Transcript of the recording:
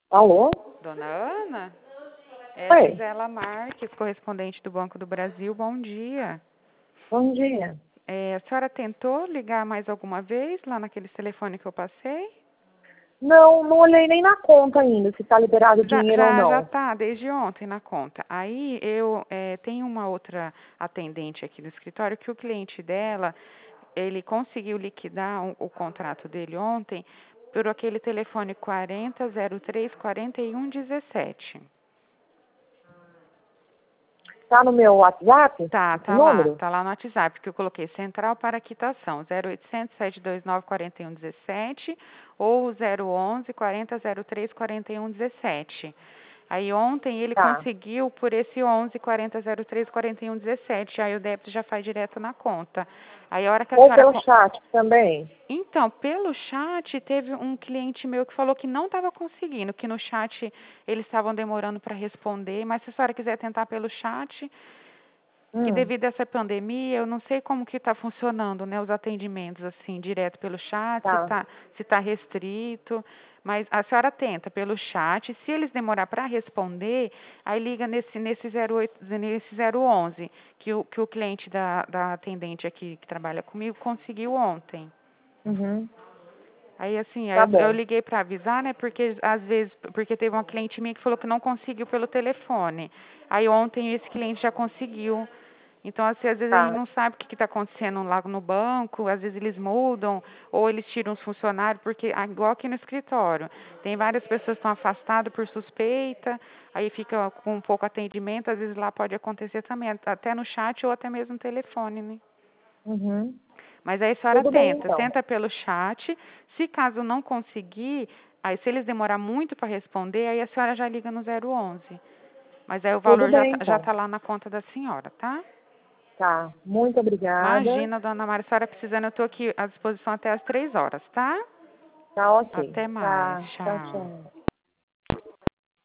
Alô? Dona Ana? É Oi, Gisela Marques, correspondente do Banco do Brasil. Bom dia. bom dia. A senhora tentou ligar mais alguma vez lá naquele telefone que eu passei? Não olhei nem na conta ainda, se está liberado o Já, dinheiro ou já, já não. tá desde ontem na conta. Aí eu tenho uma outra atendente aqui no escritório que o cliente dela, ele conseguiu liquidar o contrato dele ontem por aquele telefone 4003-4117. Tá no meu WhatsApp, Tá, esse lá. número? Tá lá no WhatsApp, que eu coloquei central para quitação, 0800 729 4117 ou 011 4003 4117. Aí ontem ele Tá. conseguiu por esse 11 4003 4117, aí o débito já faz direto na conta. Aí a hora que a Ou senhora... pelo chat também? Então, pelo chat, teve um cliente meu que falou que não estava conseguindo, que no chat eles estavam demorando para responder, mas se a senhora quiser tentar pelo chat, que Hum, devido a essa pandemia, eu não sei como que está funcionando, né, os atendimentos, assim, direto pelo chat, tá. se tá restrito, mas a senhora tenta pelo chat, se eles demorar para responder, aí liga nesse 08, nesse 011, que o cliente da atendente aqui que trabalha comigo conseguiu ontem. Uhum. Aí, assim, Tá eu bom. liguei para avisar, né, porque às vezes, porque teve uma cliente minha que falou que não conseguiu pelo telefone. Aí ontem esse cliente já conseguiu. Então, assim, às vezes a gente Tá. não sabe o que está acontecendo lá no banco, às vezes eles mudam, ou eles tiram os funcionários, porque, igual aqui no escritório, tem várias pessoas que estão afastadas por suspeita, aí fica com pouco atendimento, às vezes lá pode acontecer também, até no chat ou até mesmo no telefone, né? Uhum. Mas aí a senhora Tudo bem, tenta, então. tenta pelo chat. Se caso não conseguir, aí se eles demorar muito para responder, aí a senhora já liga no 011. Mas aí o Tudo valor bem, já então. tá lá na conta da senhora, tá? Tá. Muito obrigada. Imagina, dona Mara, a senhora precisando, eu tô aqui à disposição até às 3 horas, tá? Tá ok. Até mais, Tá. Tchau, tchau. tchau.